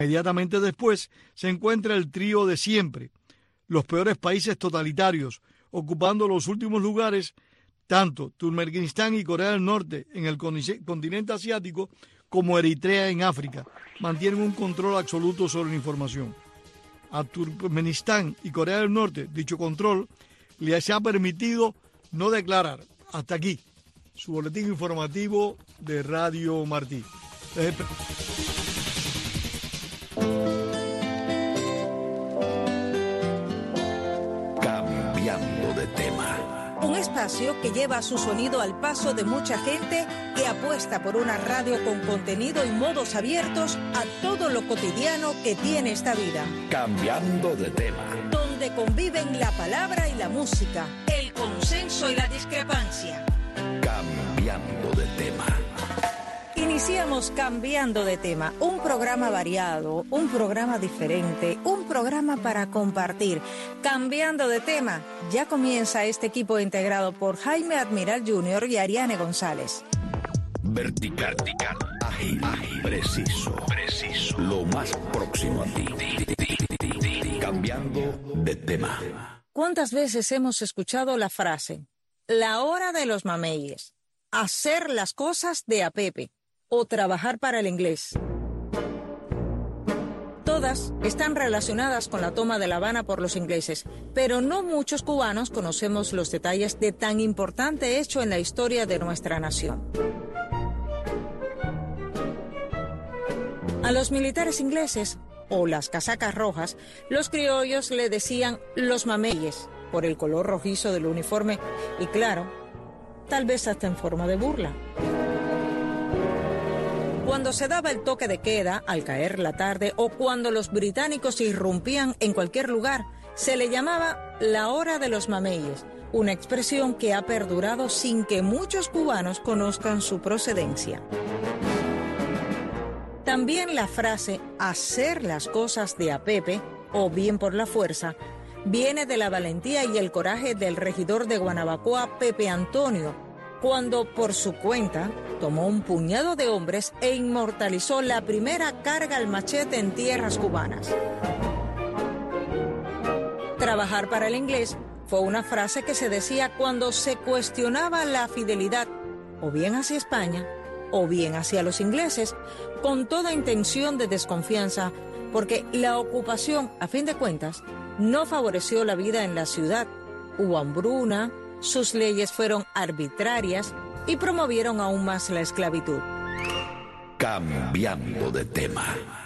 Inmediatamente después se encuentra el trío de siempre, los peores países totalitarios, ocupando los últimos lugares, tanto Turkmenistán y Corea del Norte en el continente asiático como Eritrea en África, mantienen un control absoluto sobre la información. A Turkmenistán y Corea del Norte, dicho control les ha permitido no declarar. Hasta aquí, su boletín informativo de Radio Martí. Cambiando de tema. Un espacio que lleva su sonido al paso de mucha gente que apuesta por una radio con contenido y modos abiertos a todo lo cotidiano que tiene esta vida. Cambiando de tema. Donde conviven la palabra y la música, el consenso y la discrepancia. Cambiando de tema. Iniciamos Cambiando de tema, un programa variado, un programa diferente, un programa para compartir. Cambiando de tema, ya comienza este equipo integrado por Jaime Admiral Jr. y Ariane González. Vertical, ágil, preciso, lo más próximo a ti. Cambiando de tema. ¿Cuántas veces hemos escuchado la frase, la hora de los mameyes, hacer las cosas de a Pepe o trabajar para el inglés? Todas están relacionadas con la toma de La Habana por los ingleses, pero no muchos cubanos conocemos los detalles de tan importante hecho en la historia de nuestra nación. A los militares ingleses, o las casacas rojas, los criollos le decían los mameyes, por el color rojizo del uniforme, y claro, tal vez hasta en forma de burla. Cuando se daba el toque de queda, al caer la tarde, o cuando los británicos irrumpían en cualquier lugar, se le llamaba la hora de los mameyes, una expresión que ha perdurado sin que muchos cubanos conozcan su procedencia. También la frase hacer las cosas de a Pepe, o bien por la fuerza, viene de la valentía y el coraje del regidor de Guanabacoa, Pepe Antonio, cuando por su cuenta tomó un puñado de hombres e inmortalizó la primera carga al machete en tierras cubanas. Trabajar para el inglés fue una frase que se decía cuando se cuestionaba la fidelidad, o bien hacia España, o bien hacia los ingleses, con toda intención de desconfianza, porque la ocupación, a fin de cuentas, no favoreció la vida en la ciudad. Hubo hambruna, sus leyes fueron arbitrarias y promovieron aún más la esclavitud. Cambiando de tema.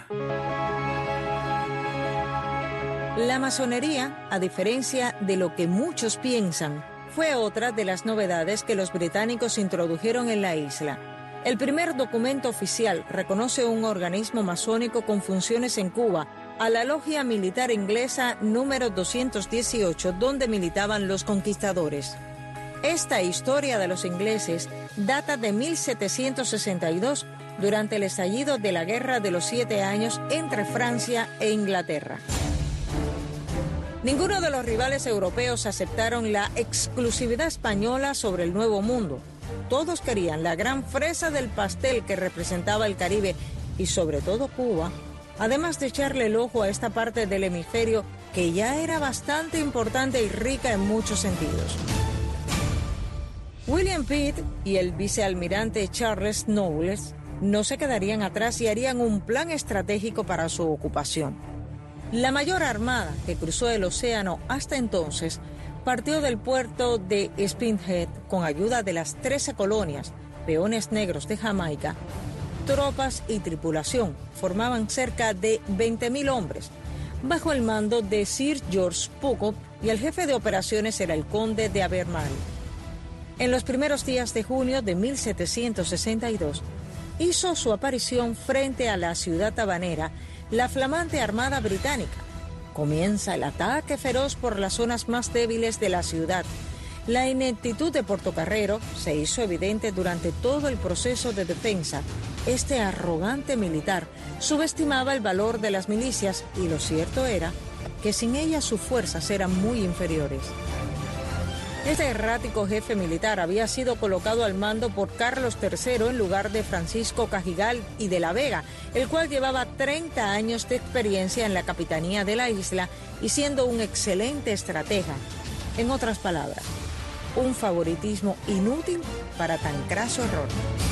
La masonería, a diferencia de lo que muchos piensan, fue otra de las novedades que los británicos introdujeron en la isla. El primer documento oficial reconoce un organismo masónico con funciones en Cuba, a la logia militar inglesa número 218, donde militaban los conquistadores. Esta historia de los ingleses data de 1762, durante el estallido de la Guerra de los 7 Años entre Francia e Inglaterra. Ninguno de los rivales europeos aceptaron la exclusividad española sobre el Nuevo Mundo. Todos querían la gran fresa del pastel que representaba el Caribe y sobre todo Cuba, además de echarle el ojo a esta parte del hemisferio que ya era bastante importante y rica en muchos sentidos. William Pitt y el vicealmirante Charles Knowles no se quedarían atrás y harían un plan estratégico para su ocupación. La mayor armada que cruzó el océano hasta entonces partió del puerto de Spithead con ayuda de las 13 colonias, peones negros de Jamaica. Tropas y tripulación formaban cerca de 20.000 hombres, bajo el mando de Sir George Pocock, y el jefe de operaciones era el conde de Albemarle. En los primeros días de junio de 1762, hizo su aparición frente a la ciudad habanera la flamante Armada Británica. Comienza el ataque feroz por las zonas más débiles de la ciudad. La ineptitud de Portocarrero se hizo evidente durante todo el proceso de defensa. Este arrogante militar subestimaba el valor de las milicias y lo cierto era que sin ellas sus fuerzas eran muy inferiores. Este errático jefe militar había sido colocado al mando por Carlos III en lugar de Francisco Cajigal y de la Vega, el cual llevaba 30 años de experiencia en la capitanía de la isla y siendo un excelente estratega. En otras palabras, un favoritismo inútil para tan craso error.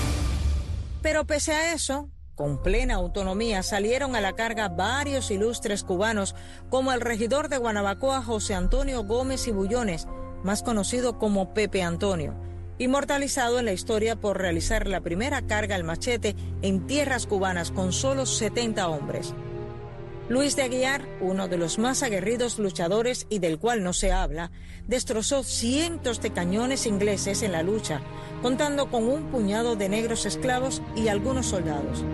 Pero pese a eso, con plena autonomía salieron a la carga varios ilustres cubanos, como el regidor de Guanabacoa José Antonio Gómez y Bullones, más conocido como Pepe Antonio, inmortalizado en la historia por realizar la primera carga al machete en tierras cubanas con solo 70 hombres. Luis de Aguiar, uno de los más aguerridos luchadores y del cual no se habla, destrozó cientos de cañones ingleses en la lucha, contando con un puñado de negros esclavos y algunos soldados.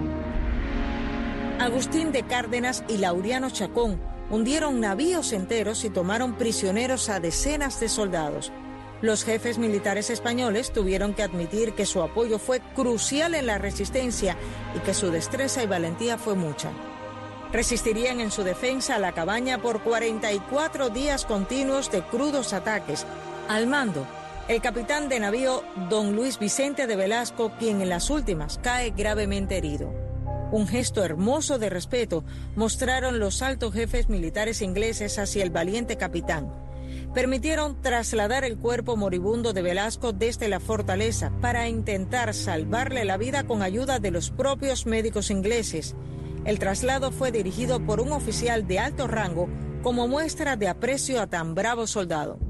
Agustín de Cárdenas y Laureano Chacón hundieron navíos enteros y tomaron prisioneros a decenas de soldados. Los jefes militares españoles tuvieron que admitir que su apoyo fue crucial en la resistencia y que su destreza y valentía fue mucha. Resistirían en su defensa a la cabaña por 44 días continuos de crudos ataques. Al mando, el capitán de navío don Luis Vicente de Velasco, quien en las últimas cae gravemente herido. Un gesto hermoso de respeto mostraron los altos jefes militares ingleses hacia el valiente capitán. Permitieron trasladar el cuerpo moribundo de Velasco desde la fortaleza para intentar salvarle la vida con ayuda de los propios médicos ingleses. El traslado fue dirigido por un oficial de alto rango como muestra de aprecio a tan bravo soldado.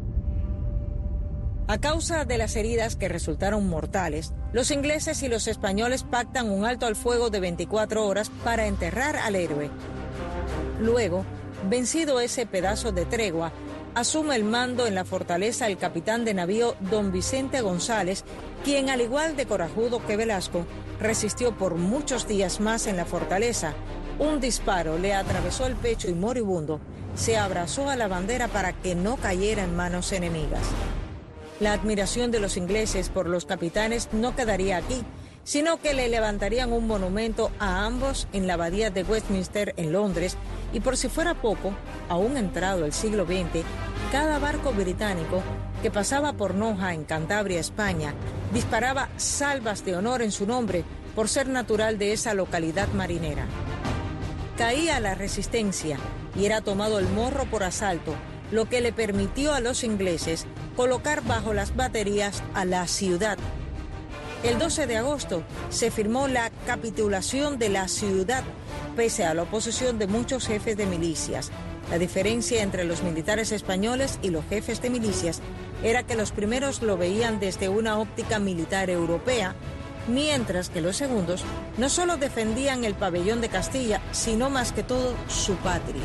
A causa de las heridas que resultaron mortales, los ingleses y los españoles pactan un alto al fuego de 24 horas para enterrar al héroe. Luego, vencido ese pedazo de tregua, asume el mando en la fortaleza el capitán de navío don Vicente González, quien, al igual de corajudo que Velasco, resistió por muchos días más en la fortaleza. Un disparo le atravesó el pecho y moribundo se abrazó a la bandera para que no cayera en manos enemigas. La admiración de los ingleses por los capitanes no quedaría aquí, sino que le levantarían un monumento a ambos en la abadía de Westminster en Londres, y por si fuera poco, aún entrado el siglo XX, cada barco británico que pasaba por Noja en Cantabria, España, disparaba salvas de honor en su nombre por ser natural de esa localidad marinera. Caía la resistencia y era tomado el Morro por asalto, lo que le permitió a los ingleses colocar bajo las baterías a la ciudad. El 12 de agosto se firmó la capitulación de la ciudad, pese a la oposición de muchos jefes de milicias. La diferencia entre los militares españoles y los jefes de milicias era que los primeros lo veían desde una óptica militar europea, mientras que los segundos no solo defendían el pabellón de Castilla, sino más que todo su patria.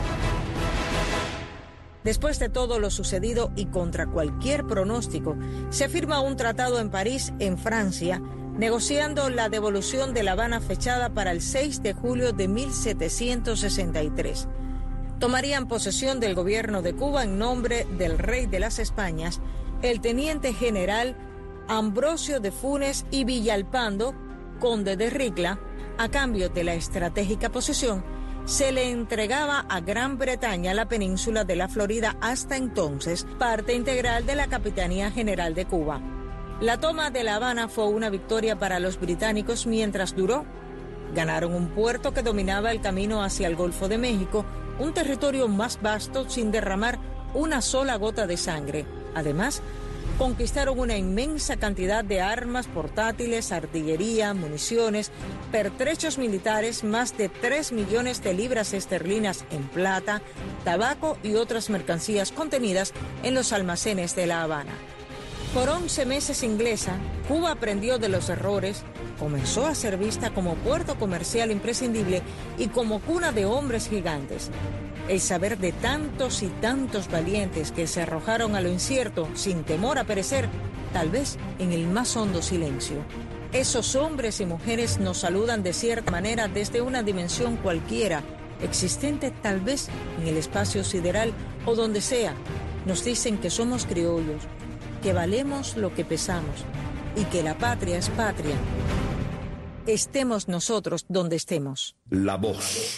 Después de todo lo sucedido y contra cualquier pronóstico, se firma un tratado en París, en Francia, negociando la devolución de La Habana fechada para el 6 de julio de 1763. Tomarían posesión del gobierno de Cuba en nombre del rey de las Españas, el teniente general Ambrosio de Funes y Villalpando, conde de Ricla. A cambio de la estratégica posesión, se le entregaba a Gran Bretaña la península de la Florida, hasta entonces parte integral de la Capitanía General de Cuba. La toma de La Habana fue una victoria para los británicos mientras duró. Ganaron un puerto que dominaba el camino hacia el Golfo de México, un territorio más vasto sin derramar una sola gota de sangre. Además, conquistaron una inmensa cantidad de armas portátiles, artillería, municiones, pertrechos militares, más de 3 millones de libras esterlinas en plata, tabaco y otras mercancías contenidas en los almacenes de La Habana. Por 11 meses inglesa, Cuba aprendió de los errores, comenzó a ser vista como puerto comercial imprescindible y como cuna de hombres gigantes. El saber de tantos y tantos valientes que se arrojaron a lo incierto sin temor a perecer, tal vez en el más hondo silencio. Esos hombres y mujeres nos saludan de cierta manera desde una dimensión cualquiera, existente tal vez en el espacio sideral o donde sea. Nos dicen que somos criollos, que valemos lo que pesamos y que la patria es patria. Estemos nosotros donde estemos. La voz.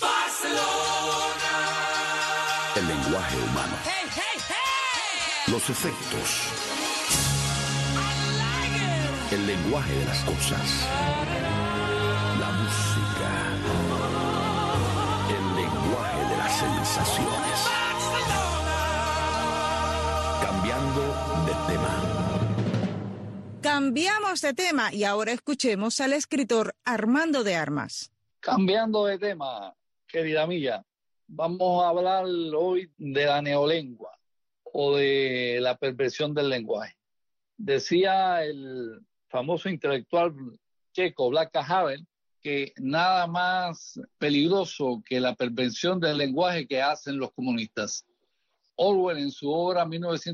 El lenguaje humano. Los efectos. El lenguaje de las cosas. La música. El lenguaje de las sensaciones. Cambiando de tema. Cambiamos de tema y ahora escuchemos al escritor Armando de Armas. Cambiando de tema, querida mía, vamos a hablar hoy de la neolengua o de la perversión del lenguaje. Decía el famoso intelectual checo Václav Havel que nada más peligroso que la perversión del lenguaje que hacen los comunistas. Orwell, en su obra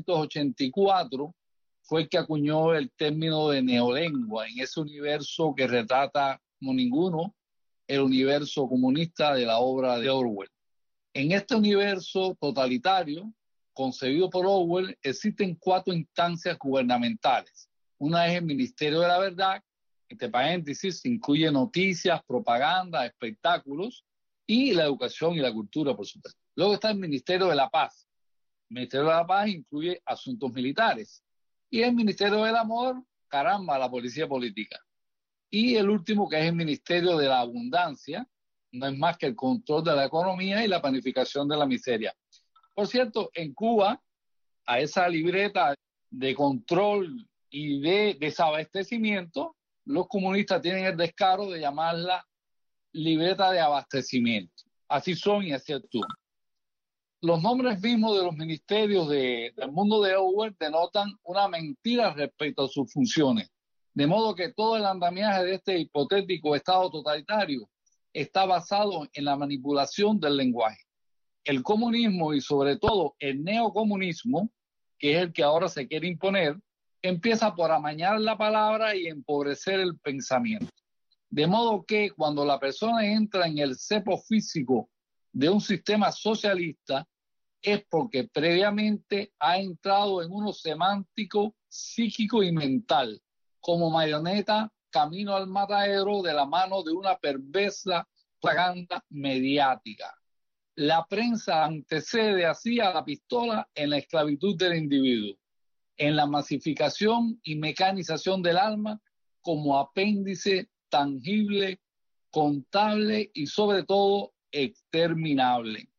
1984, fue el que acuñó el término de neolengua en ese universo que retrata como ninguno el universo comunista de la obra de Orwell. En este universo totalitario, concebido por Orwell, existen 4 instancias gubernamentales. Una es el Ministerio de la Verdad, entre paréntesis, incluye noticias, propaganda, espectáculos y la educación y la cultura, por supuesto. Luego está el Ministerio de la Paz. El Ministerio de la Paz incluye asuntos militares. Y el Ministerio del Amor, caramba, la policía política. Y el último, que es el Ministerio de la Abundancia, no es más que el control de la economía y la planificación de la miseria. Por cierto, en Cuba, a esa libreta de control y de desabastecimiento, los comunistas tienen el descaro de llamarla libreta de abastecimiento. Así son y así actúan. Los nombres mismos de los ministerios del mundo de Orwell denotan una mentira respecto a sus funciones. De modo que todo el andamiaje de este hipotético Estado totalitario está basado en la manipulación del lenguaje. El comunismo y sobre todo el neocomunismo, que es el que ahora se quiere imponer, empieza por amañar la palabra y empobrecer el pensamiento. De modo que cuando la persona entra en el cepo físico de un sistema socialista, es porque previamente ha entrado en uno semántico, psíquico y mental, como marioneta camino al matadero de la mano de una perversa propaganda mediática. La prensa antecede así a la pistola en la esclavitud del individuo, en la masificación y mecanización del alma como apéndice tangible, contable y sobre todo exterminable.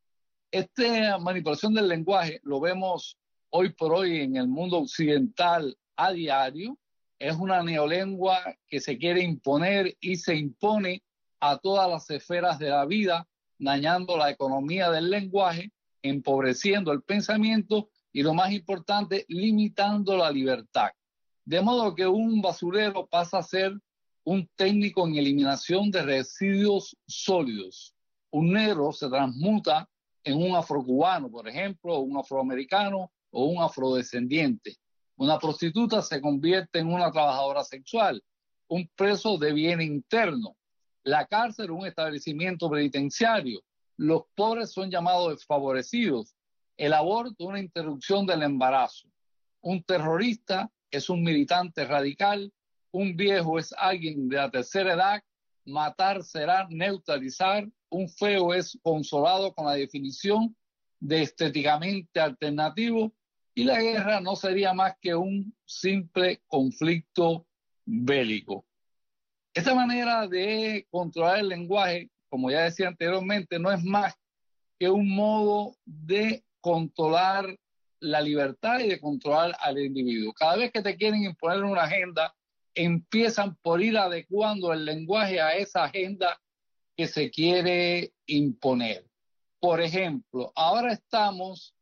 Esta manipulación del lenguaje lo vemos hoy por hoy en el mundo occidental a diario. Es una neolengua que se quiere imponer y se impone a todas las esferas de la vida, dañando la economía del lenguaje, empobreciendo el pensamiento y, lo más importante, limitando la libertad. De modo que un basurero pasa a ser un técnico en eliminación de residuos sólidos. Un negro se transmuta en un afrocubano, por ejemplo, un afroamericano o un afrodescendiente. Una prostituta se convierte en una trabajadora sexual, un preso deviene interno. La cárcel, un establecimiento penitenciario. Los pobres son llamados desfavorecidos. El aborto, una interrupción del embarazo. Un terrorista es un militante radical. Un viejo es alguien de la tercera edad. Matar será neutralizar. Un feo es consolado con la definición de estéticamente alternativo. Y la guerra no sería más que un simple conflicto bélico. Esta manera de controlar el lenguaje, como ya decía anteriormente, no es más que un modo de controlar la libertad y de controlar al individuo. Cada vez que te quieren imponer una agenda, empiezan por ir adecuando el lenguaje a esa agenda que se quiere imponer. Por ejemplo, ahora estamos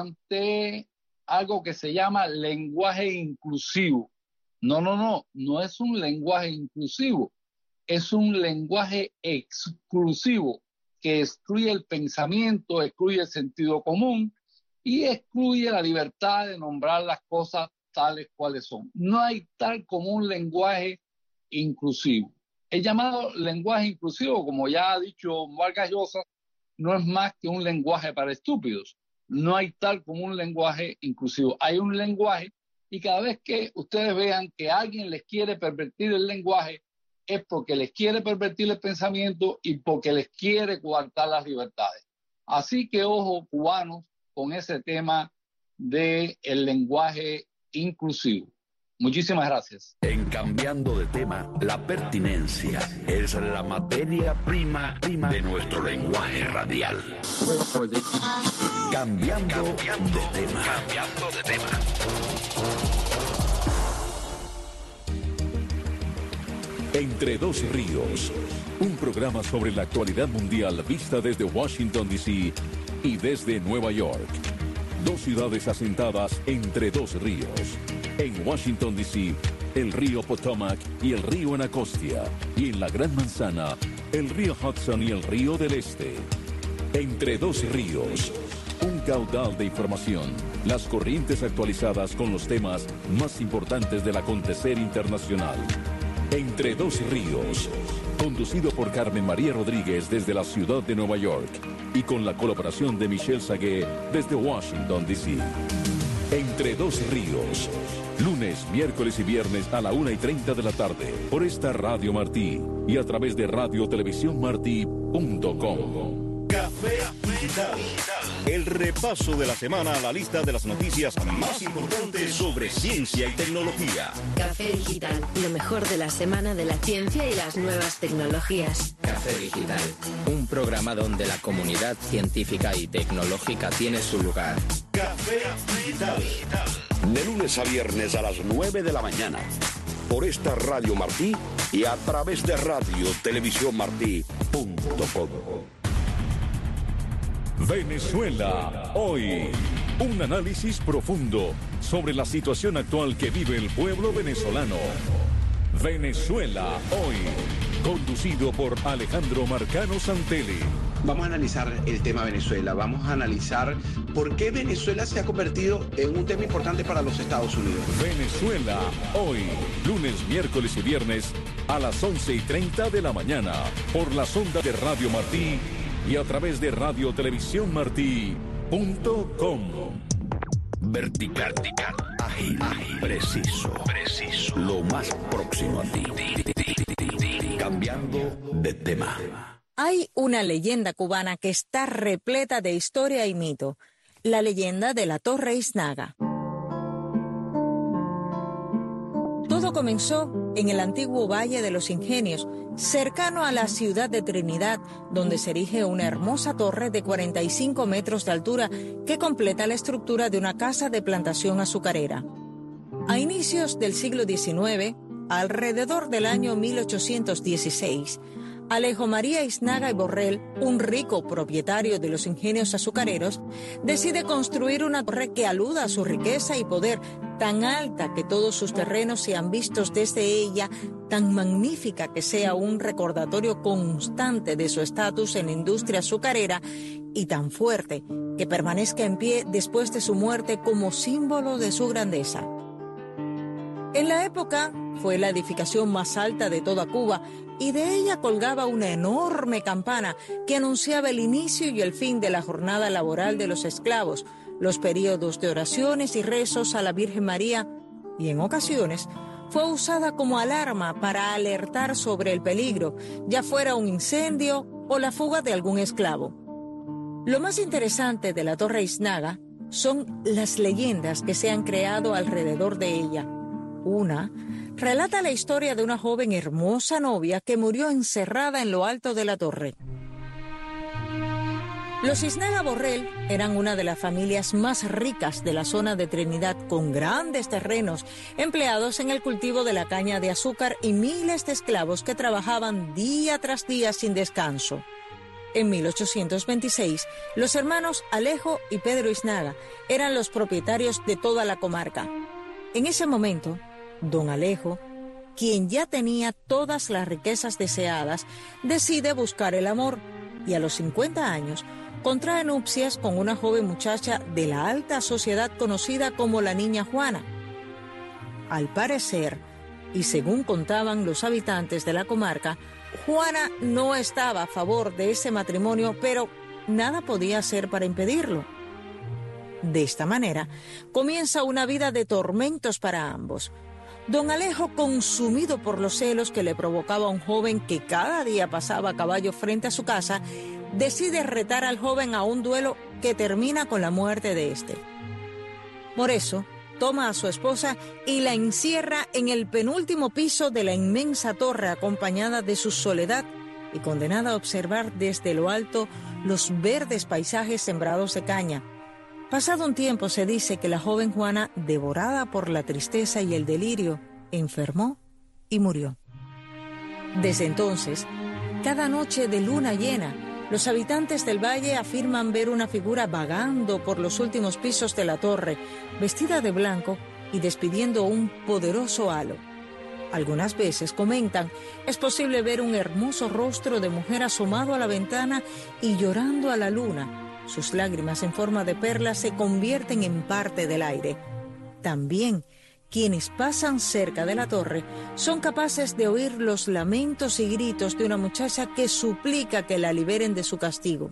ante algo que se llama lenguaje inclusivo. No es un lenguaje inclusivo, es un lenguaje exclusivo que excluye el pensamiento, excluye el sentido común y excluye la libertad de nombrar las cosas tales cuales son. No hay tal como un lenguaje inclusivo. El llamado lenguaje inclusivo, como ya ha dicho Vargas Llosa, no es más que un lenguaje para estúpidos. No hay tal como un lenguaje inclusivo. Hay un lenguaje y cada vez que ustedes vean que alguien les quiere pervertir el lenguaje, es porque les quiere pervertir el pensamiento y porque les quiere coartar las libertades. Así que ojo, cubanos, con ese tema del lenguaje inclusivo. Muchísimas gracias. En Cambiando de Tema, la pertinencia es la materia prima de nuestro lenguaje radial. Cambiando de tema. Cambiando de tema. Entre dos ríos, un programa sobre la actualidad mundial vista desde Washington, D.C. y desde Nueva York. Dos ciudades asentadas entre dos ríos. En Washington, D.C., el río Potomac y el río Anacostia. Y en la Gran Manzana, el río Hudson y el río del Este. Entre dos ríos, un caudal de información. Las corrientes actualizadas con los temas más importantes del acontecer internacional. Entre dos ríos, conducido por Carmen María Rodríguez desde la ciudad de Nueva York y con la colaboración de Michelle Sagué desde Washington, D.C. Entre dos ríos, lunes, miércoles y viernes a la 1:30 de la tarde por esta Radio Martí y a través de radiotelevisiónmartí.com. Café Digital. El repaso de la semana a la lista de las noticias más importantes sobre ciencia y tecnología. Café Digital, lo mejor de la semana de la ciencia y las nuevas tecnologías. Café Digital, un programa donde la comunidad científica y tecnológica tiene su lugar. Café Digital. De lunes a viernes a las 9 de la mañana. Por esta Radio Martí y a través de radiotelevisiónmartí.com. Venezuela hoy. Un análisis profundo sobre la situación actual que vive el pueblo venezolano. Venezuela hoy. Conducido por Alejandro Marcano Santelli. Vamos a analizar el tema Venezuela. Vamos a analizar por qué Venezuela se ha convertido en un tema importante para los Estados Unidos. Venezuela hoy. Lunes, miércoles y viernes a las 11:30 de la mañana. Por las ondas de Radio Martí y a través de radiotelevisiónmartí.com. Vertical, ágil, preciso, lo más próximo a ti. Cambiando de tema. Hay una leyenda cubana que está repleta de historia y mito, la leyenda de la Torre Iznaga. Todo comenzó en el antiguo Valle de los Ingenios, cercano a la ciudad de Trinidad, donde se erige una hermosa torre de 45 metros de altura que completa la estructura de una casa de plantación azucarera. A inicios del siglo XIX, alrededor del año 1816, Alejo María Iznaga y Borrell, un rico propietario de los ingenios azucareros, decide construir una torre que aluda a su riqueza y poder, tan alta que todos sus terrenos sean vistos desde ella, tan magnífica que sea un recordatorio constante de su estatus en la industria azucarera y tan fuerte que permanezca en pie después de su muerte como símbolo de su grandeza. En la época fue la edificación más alta de toda Cuba y de ella colgaba una enorme campana que anunciaba el inicio y el fin de la jornada laboral de los esclavos, los periodos de oraciones y rezos a la Virgen María y en ocasiones fue usada como alarma para alertar sobre el peligro, ya fuera un incendio o la fuga de algún esclavo. Lo más interesante de la Torre Iznaga son las leyendas que se han creado alrededor de ella. Una relata la historia de una joven hermosa novia que murió encerrada en lo alto de la torre. Los Iznaga Borrell eran una de las familias más ricas de la zona de Trinidad, con grandes terrenos empleados en el cultivo de la caña de azúcar y miles de esclavos que trabajaban día tras día sin descanso. En 1826, los hermanos Alejo y Pedro Iznaga eran los propietarios de toda la comarca. En ese momento, don Alejo, quien ya tenía todas las riquezas deseadas, decide buscar el amor y a los 50 años contrae nupcias con una joven muchacha de la alta sociedad conocida como la Niña Juana. Al parecer, y según contaban los habitantes de la comarca, Juana no estaba a favor de ese matrimonio, pero nada podía hacer para impedirlo. De esta manera, comienza una vida de tormentos para ambos. Don Alejo, consumido por los celos que le provocaba un joven que cada día pasaba a caballo frente a su casa, decide retar al joven a un duelo que termina con la muerte de este. Por eso, toma a su esposa y la encierra en el penúltimo piso de la inmensa torre, acompañada de su soledad y condenada a observar desde lo alto los verdes paisajes sembrados de caña. Pasado un tiempo, se dice que la joven Juana, devorada por la tristeza y el delirio, enfermó y murió. Desde entonces, cada noche de luna llena, los habitantes del valle afirman ver una figura vagando por los últimos pisos de la torre, vestida de blanco y despidiendo un poderoso halo. Algunas veces, comentan, es posible ver un hermoso rostro de mujer asomado a la ventana y llorando a la luna. Sus lágrimas en forma de perlas se convierten en parte del aire. También, quienes pasan cerca de la torre son capaces de oír los lamentos y gritos de una muchacha que suplica que la liberen de su castigo.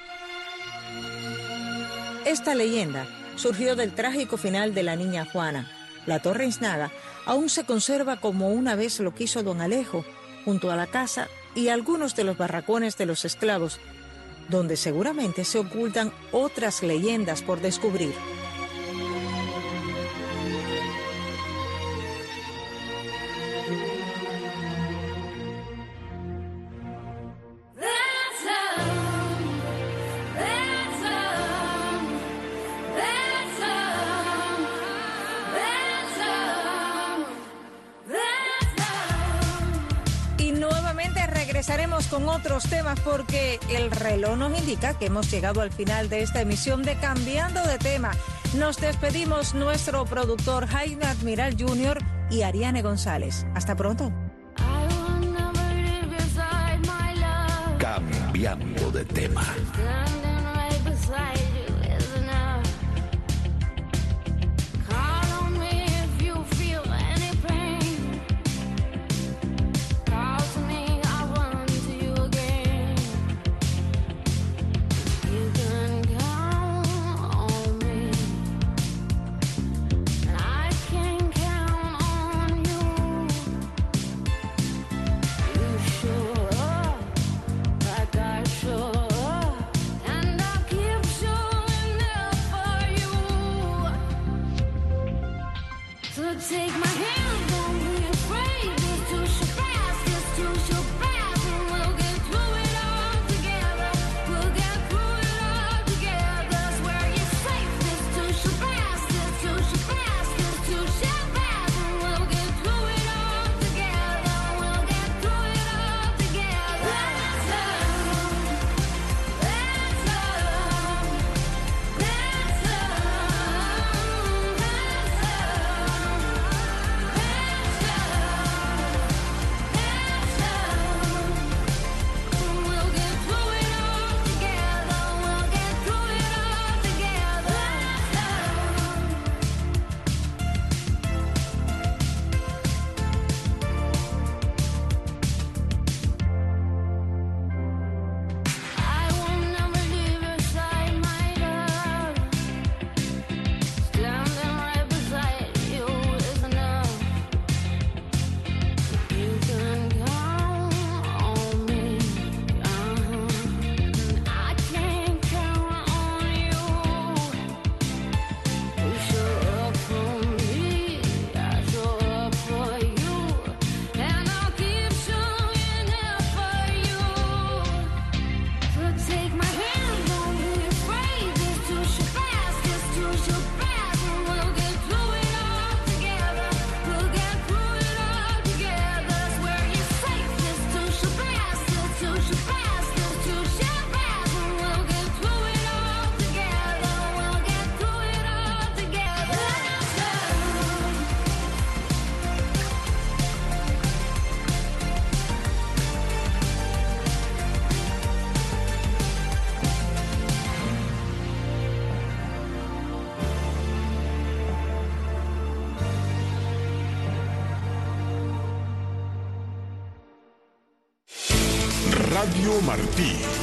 Esta leyenda surgió del trágico final de la niña Juana. La torre Iznaga aún se conserva como una vez lo quiso don Alejo, junto a la casa y algunos de los barracones de los esclavos, donde seguramente se ocultan otras leyendas por descubrir. Regresaremos con otros temas porque el reloj nos indica que hemos llegado al final de esta emisión de Cambiando de Tema. Nos despedimos, nuestro productor Jaime Admiral Jr. y Ariane González. Hasta pronto. Cambiando de Tema. Take my hand, don't be afraid. It's too fast, it's too fast, and we'll get through it all together. We'll get through it all together. Swear you're safe. It's too fast, it's too fast, it's too fast, and we'll get through it all together. We'll get through it all together. That's love. That's love. That's love. That's love. Radio Martí.